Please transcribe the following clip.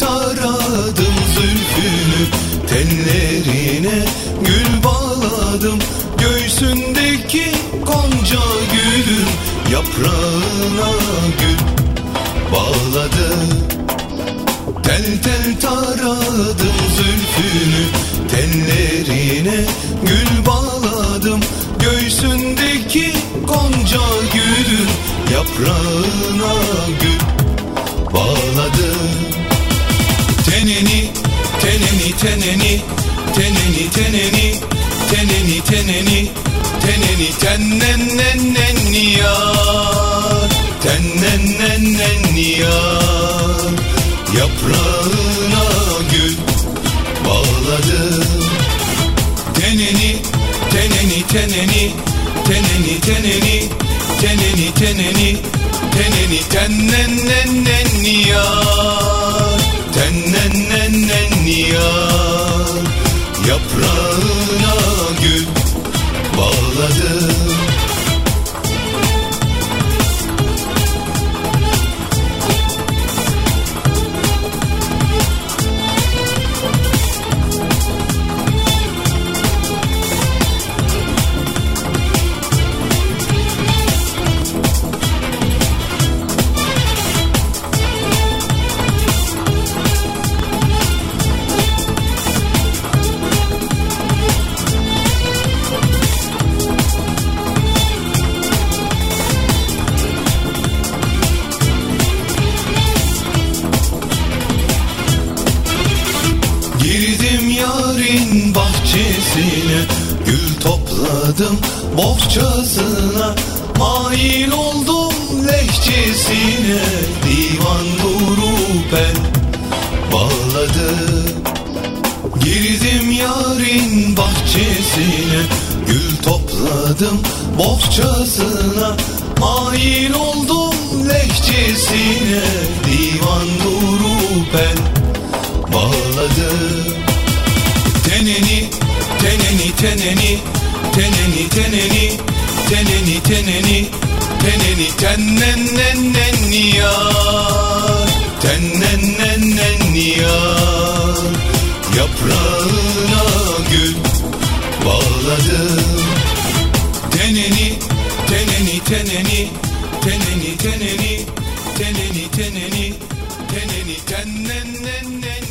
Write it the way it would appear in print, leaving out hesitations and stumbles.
taradım zülfünü, tellerine gül bağladım. Göğsündeki gonca gülün yaprağına gül bağladım. Tel tel taradım zülfünü, tellerine gül bağladım. Göğsündeki gonca gülün yaprağına gül bağladım. Teneni, teneni, teneni, teneni, teneni, teneni, teneni, teneni, tennennennenni yar, tennennennenni yar, yaprağına gül bağladım. Teneni, teneni, teneni, teneni, teneni, teneni, teneni, teneni, tennennennenni yar, tennennennenni yar, yaprağına gül bağladım. Girdim yarın bahçesine, gül topladım bohçasına. Mail oldum lehçesine, divan durup el bağladım. Girdim yarın bahçesine, gül topladım bohçasına. Mail oldum lehçesine, divan durup el bağladım. Teneni, teneni, teneni, teneni, teneni, teneni, teneni, teneni, tennennennenni yar, tennennennenni yar, yaprağına gül bağladım. Teneni, teneni, teneni, teneni, teneni, teneni, teneni, teneni, tennennennenni